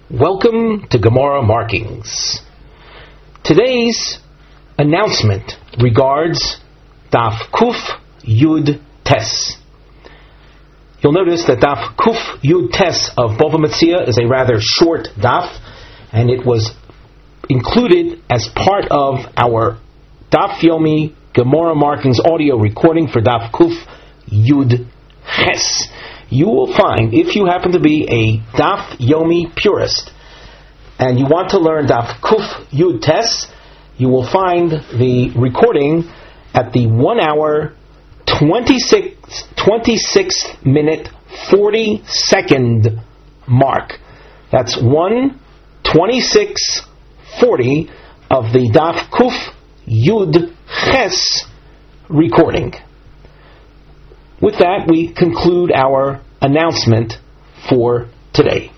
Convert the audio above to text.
Welcome to Gemara Markings. Today's announcement regards Daf Kuf Yud Tes. You'll notice that Daf Kuf Yud Tes of Bava Metzia is a rather short daf, and it was included as part of our Daf Yomi Gemara Markings audio recording for Daf Kuf Yud Ches. You will find, if you happen to be a Daf Yomi purist, and you want to learn Daf Kuf Yud Tes, you will find the recording at the 1 hour, 26 minute, 40 second mark. That's 1:26:40 of the Daf Kuf Yud Ches recording. With that, we conclude our announcement for today.